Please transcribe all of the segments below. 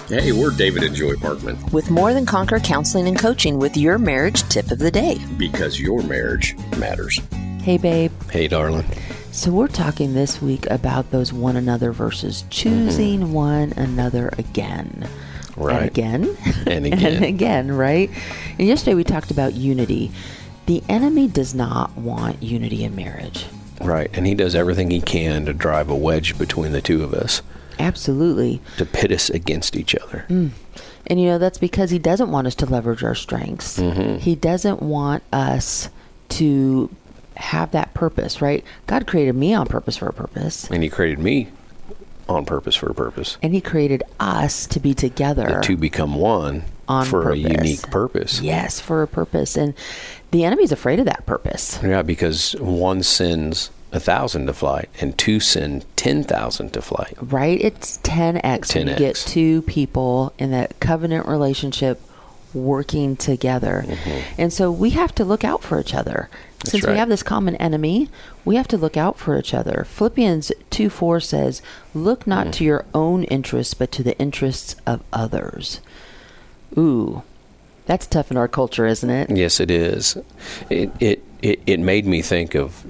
Hey, we're David and Joy Parkman. With More Than Conquer Counseling and Coaching with your marriage tip of the day. Because your marriage matters. Hey, babe. Hey, darling. So we're talking this week about those one another verses, choosing one another again. Right. And again. And again. And again, right? And yesterday we talked about unity. The enemy does not want unity in marriage. Right. And he does everything he can to drive a wedge between the two of us. Absolutely. To pit us against each other. And, that's because he doesn't want us to leverage our strengths. He doesn't want us to have that purpose, right? God created me on purpose for a purpose. And he created me on purpose for a purpose. And he created us to be together. The two become one on for purpose. A unique purpose. Yes, for a purpose. And the enemy's afraid of that purpose. Yeah, because one sends 1,000 to flight and two send 10,000 to flight. Right? It's 10x when you get two people in that covenant relationship working together. And so we have to look out for each other. Since we have this common enemy, we have to look out for each other. Philippians 2:4 says, look not to your own interests, but to the interests of others. Ooh, that's tough in our culture, isn't it? Yes, it is. It made me think of,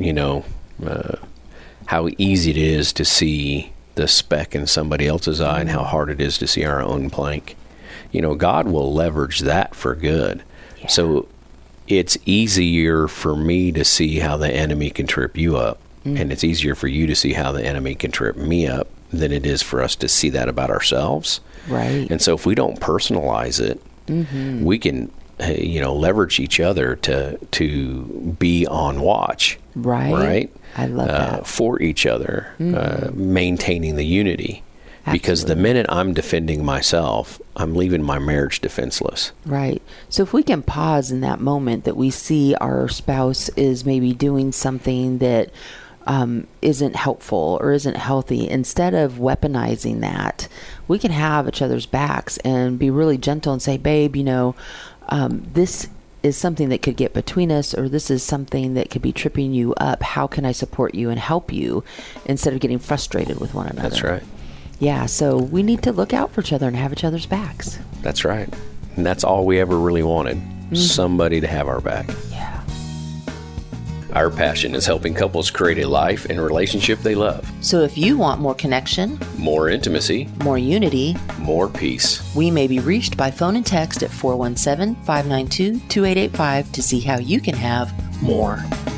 how easy it is to see the speck in somebody else's eye and how hard it is to see our own plank. God will leverage that for good. Yeah. So it's easier for me to see how the enemy can trip you up, and it's easier for you to see how the enemy can trip me up than it is for us to see that about ourselves. Right. And so if we don't personalize it, we can leverage each other to be on watch. Right. I love that. For each other, maintaining the unity. Absolutely. Because the minute I'm defending myself, I'm leaving my marriage defenseless. Right. So if we can pause in that moment that we see our spouse is maybe doing something that isn't helpful or isn't healthy, instead of weaponizing that, we can have each other's backs and be really gentle and say, babe, this is something that could get between us, or this is something that could be tripping you up. How can I support you and help you, instead of getting frustrated with one another? That's right. Yeah, so we need to look out for each other and have each other's backs. That's right. And that's all we ever really wanted, somebody to have our back. Yeah. Our passion is helping couples create a life and relationship they love. So if you want more connection, more intimacy, more unity, more peace, we may be reached by phone and text at 417-592-2885 to see how you can have more.